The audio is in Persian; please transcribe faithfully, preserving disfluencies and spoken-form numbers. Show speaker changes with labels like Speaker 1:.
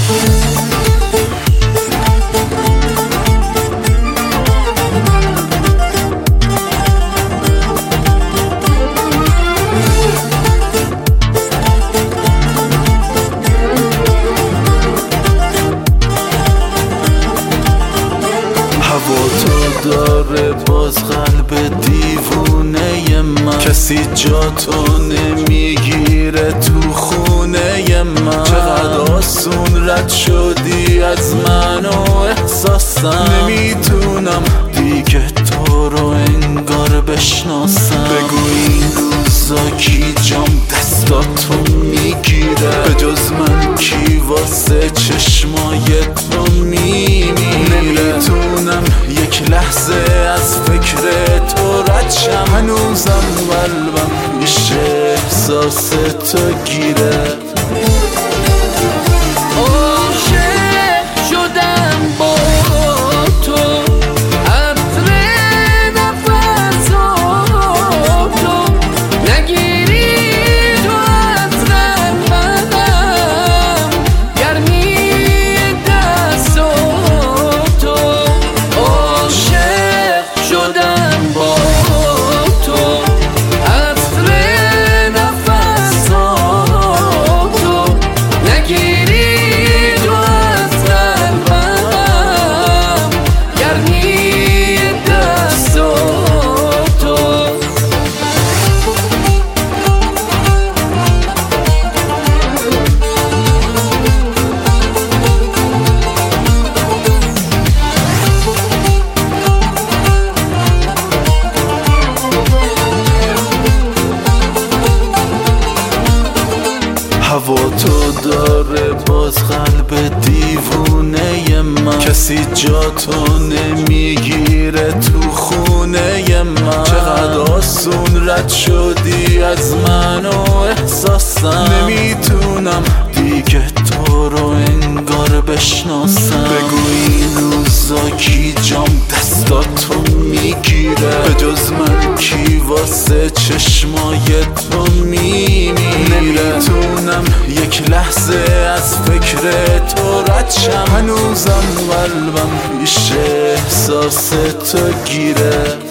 Speaker 1: هوا تو داره باز قلب دیوونه من، کسی جا تو نمیگیره تو خونه من. چقدر آسون رد شدی از من و احساسم، نمیتونم دیگه تو رو انگار بشناسم. بگو این روزا کی جام دستاتو میگیره، به جز من کی واسه چشمای تو میمیره. نمیتونم یک لحظه از فکر تو رد شم، هنوزم قلبم میشه احساس تو گیره. هوا تو داره باز قلب دیوونه من، کسی جا تو نمیگیره تو خونه من. چقدر آسون رد شدی از من و احساسم، نمیتونم دیگه تو رو انگار بشناسم. بگو این روزا کی جام دستاتو میگیره، به جز من کی واسه چشمای تو میمیره. نمیتونم یک لحظه از فکر تو رد شم، هنوزم قلبم میشه احساس تو گیره.